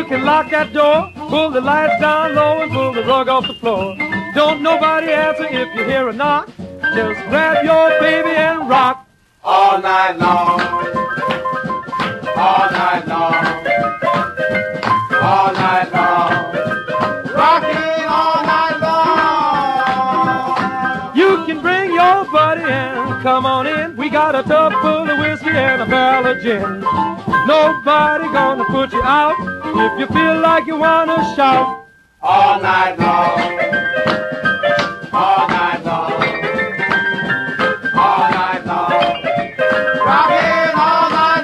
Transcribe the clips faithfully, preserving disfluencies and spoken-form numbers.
can lock that door, pull the lights down low and pull the rug off the floor. Don't nobody answer if you hear a knock. Just grab your baby and rock. All night long, all night long, all night long, rocking all night long. You can bring your buddy and come on in. We got a tub full of whiskey and a barrel of gin. Nobody gonna put you out if you feel like you wanna shout. All night long, all night long, all night long, rocking all night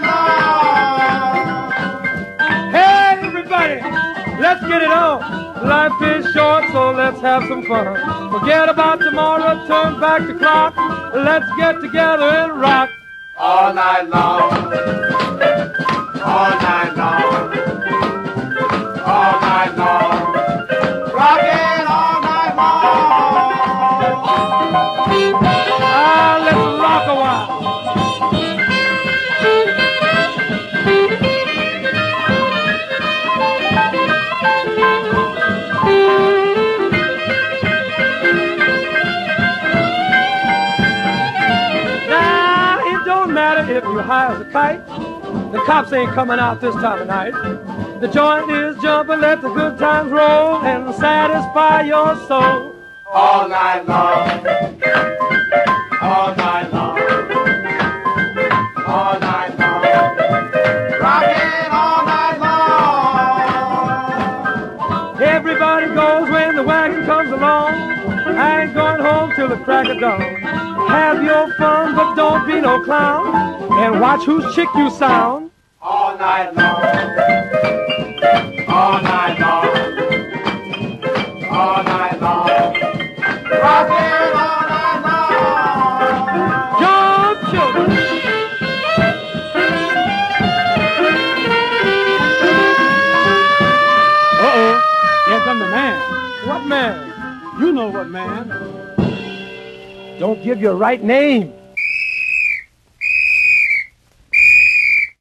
long. Hey everybody, let's get it on. Life is short, so let's have some fun. Forget about tomorrow, turn back the clock. Let's get together and rock. All night long, all night long, all night long, rocking all night long. Ah, let's rock a while. If you hire a kite, the cops ain't coming out this time of night. The joint is jumping, let the good times roll and satisfy your soul. All night long, all night long, all night long, rocking all night long. Everybody goes when the wagon comes along. I ain't going home till the crack of dawn. Have your fun, but don't be no clown. And watch whose chick you sound. All night long, all night long, all night long, rocking all night long. Jump, children. Uh-oh, here come the man. What man? You know what man. Don't give your right name.